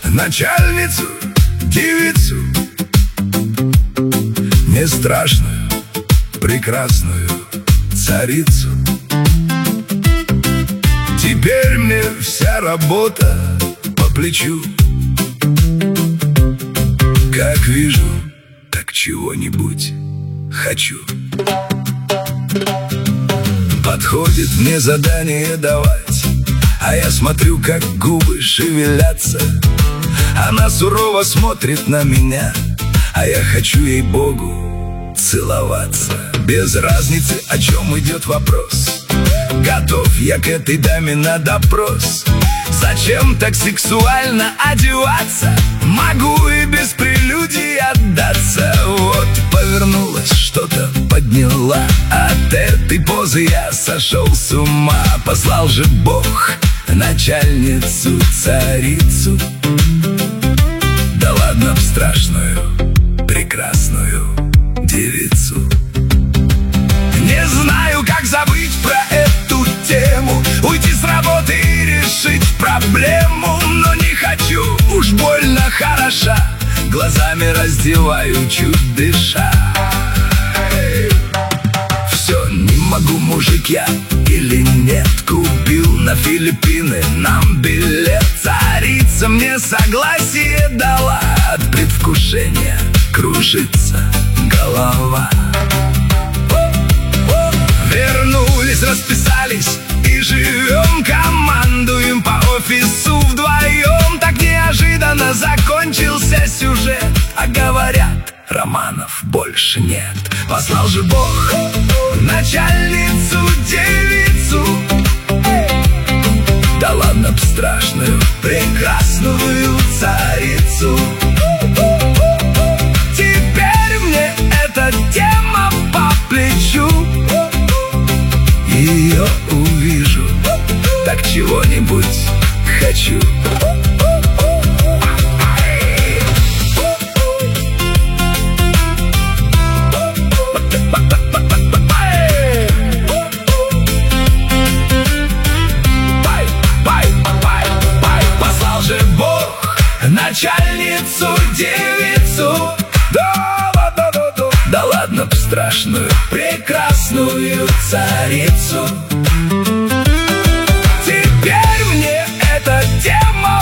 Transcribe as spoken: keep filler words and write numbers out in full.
начальницу, девицу, не страшную, прекрасную царицу. Теперь мне вся работа по плечу. Как вижу, так чего-нибудь хочу. Подходит мне задание давать, а я смотрю, как губы шевелятся. Она сурово смотрит на меня, а я хочу, ей-богу, целоваться. Без разницы, о чем идет вопрос, готов я к этой даме на допрос. Зачем так сексуально одеваться? Могу и без прелюдий отдаться. Вот повернулась, что-то подняла. От этой позы я сошел с ума. Послал же Бог начальницу, царицу. Да ладно б страшную, прекрасную девицу. Не знаю, как забыть про эту тему, уйти с работы и решить проблему. Но не хочу, уж больно хороша, глазами раздеваю, чуть дыша. Все, не могу, мужик я или нет. Купил на Филиппины нам билет. Царица мне согласие дала. От предвкушения кружится голова. Вернулись, расписались и живем, командуем по офису вдвоем. Так неожиданно закончился сюжет, а говорят, романов больше нет. Послал же Бог начальницу, девицу. Да ладно б страшную, прекрасную царицу. Теперь мне эта тема по плечу. Ее увижу, так чего-нибудь хочу. Послал же Бог начальницу, девицу. Да ладно, да, да, да ладно б страшную, прекрасную царицу. Теперь мне эта тема